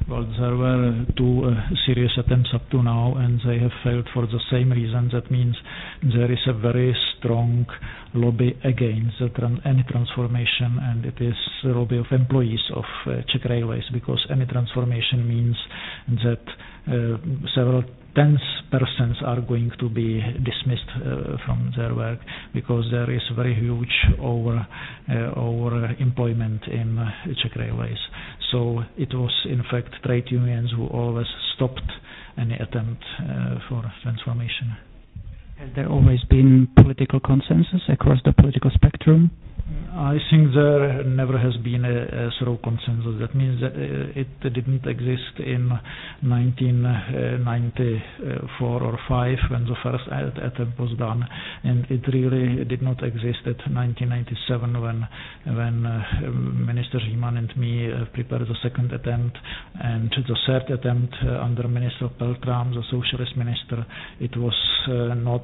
Well, there were two serious attempts up to now, and they have failed for the same reason. That means there is a very strong lobby against any transformation, and it is the lobby of employees of Czech Railways, because any transformation means that several tens% are going to be dismissed from their work, because there is very huge over employment in Czech Railways. So it was in fact trade unions who always stopped any attempt for transformation. Has there always been political consensus across the political spectrum? I think there never has been a thorough consensus. That means that it didn't exist in 1994 or 5 when the first attempt was done, and it really did not exist at 1997 when Minister Říman and me prepared the second attempt, and the third attempt under Minister Peltram, the socialist minister. It was not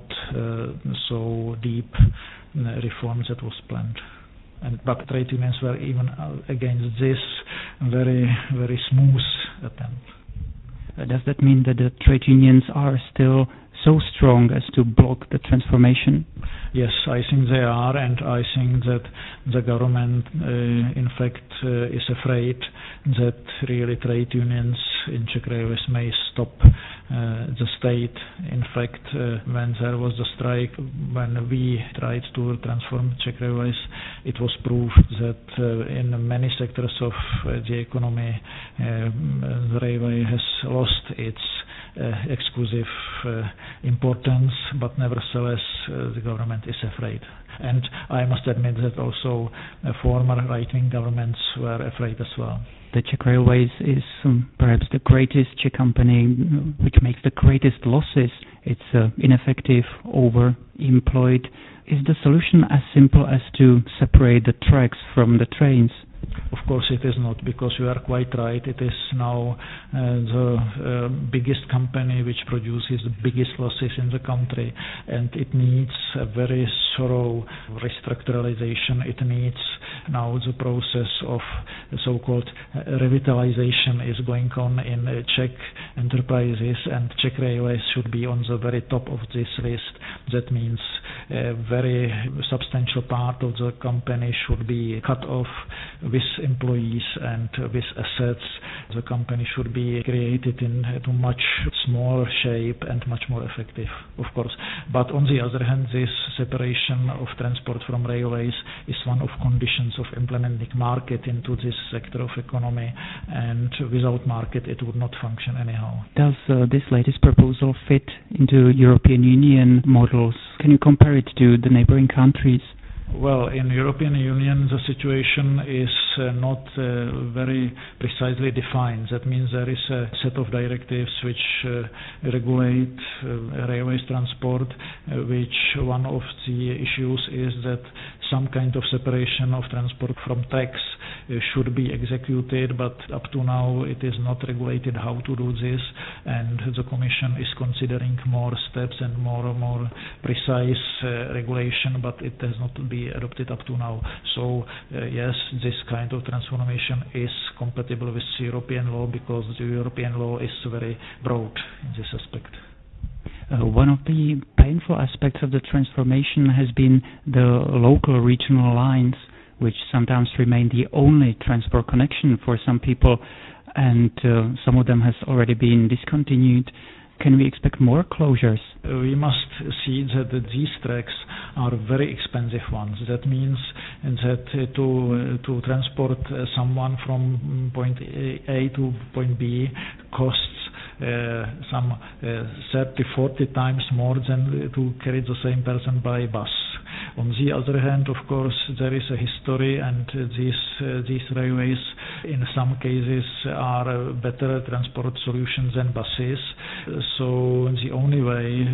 so deep reforms that was planned. But trade unions were even against this very, very smooth attempt. Does that mean that the trade unions are still so strong as to block the transformation? Yes, I think they are, and I think that the government, in fact, is afraid that really trade unions in Czech Railways may stop the state. In fact, when there was the strike, when we tried to transform Czech Railways, it was proved that in many sectors of the economy, the railway has lost its exclusive importance, but nevertheless the government is afraid. And I must admit that also former right-wing governments were afraid as well. The Czech Railways is perhaps the greatest Czech company which makes the greatest losses. It's ineffective, overemployed. Is the solution as simple as to separate the tracks from the trains? Of course it is not, because you are quite right. It is now the biggest company which produces the biggest losses in the country, and it needs a very thorough restructuralization. It needs now the process of so-called revitalization is going on in Czech enterprises, and Czech Railways should be on the very top of this list. That means a very substantial part of the company should be cut off with employees and with assets. The company should be created into much smaller shape and much more effective, of course. But on the other hand, this separation of transport from railways is one of conditions of implementing market into this sector of economy, and without market it would not function anyhow. Does this latest proposal fit into European Union models? Can you compare it to the neighboring countries? Well, in European Union the situation is not very precisely defined. That means there is a set of directives which regulate railways transport, which one of the issues is that some kind of separation of transport from tracks should be executed, but up to now it is not regulated how to do this, and the Commission is considering more steps and more precise regulation, but it has not been adopted up to now. So yes, this kind of transformation is compatible with European law, because the European law is very broad in this aspect. One of the painful aspects of the transformation has been the local regional lines, which sometimes remain the only transport connection for some people, and some of them has already been discontinued. Can we expect more closures? We must see that these tracks are very expensive ones. That means that to transport someone from point A to point B costs some 30-40 times more than to carry the same person by bus. On the other hand, of course, there is a history, and these railways in some cases are better transport solutions than buses. So the only way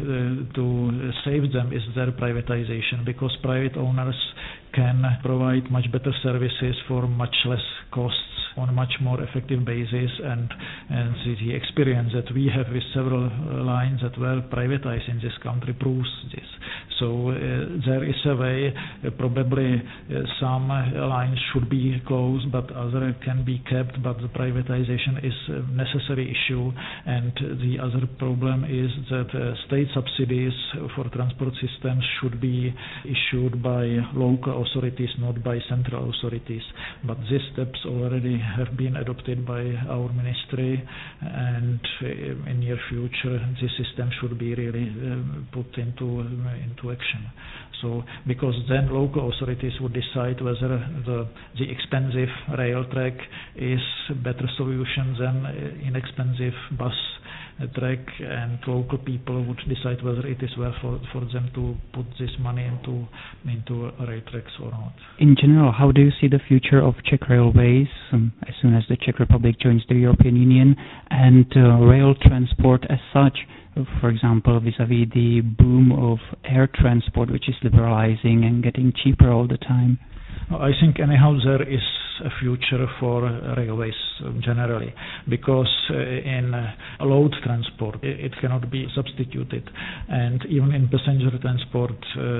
to save them is their privatization, because private owners can provide much better services for much less costs on a much more effective basis, and And the experience that we have with several lines that were privatized in this country proves this. So there is a way, probably some lines should be closed, but other can be kept, but the privatization is a necessary issue. And the other problem is that state subsidies for transport systems should be issued by local authorities, not by central authorities. But these steps already have been adopted by our ministry, and in near future this system should be really put into action. So because then local authorities would decide whether the expensive rail track is a better solution than inexpensive bus track, and local people would decide whether it is worth for them to put this money into rail tracks or not. In general, how do you see the future of Czech railways as soon as the Czech Republic joins the European Union, and rail transport as such? For example, vis-à-vis the boom of air transport, which is liberalizing and getting cheaper all the time? I think anyhow there is a future for railways generally, because in load transport it cannot be substituted, and even in passenger transport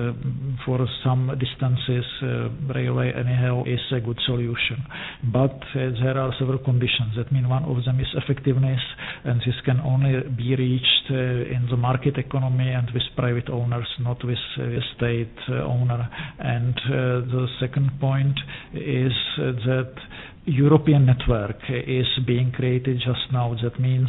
for some distances railway anyhow is a good solution. But there are several conditions. That means one of them is effectiveness, and this can only be reached in the market economy and with private owners, not with state owner. And the second point is that European network is being created just now. That means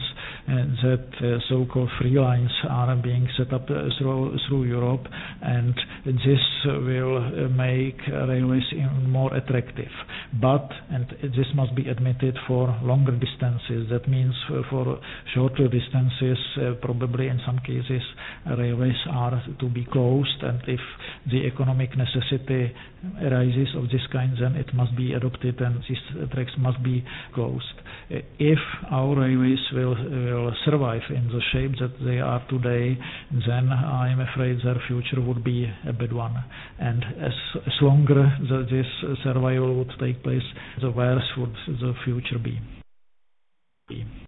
that so-called free lines are being set up through Europe, and this will make railways even more attractive. But, and this must be admitted, for longer distances. That means for shorter distances, probably in some cases railways are to be closed, and if the economic necessity arises of this kind, then it must be adopted and these tracks must be closed. If our railways will survive in the shape that they are today, then I'm afraid their future would be a bad one. And as longer this survival would take place, the worse would the future be.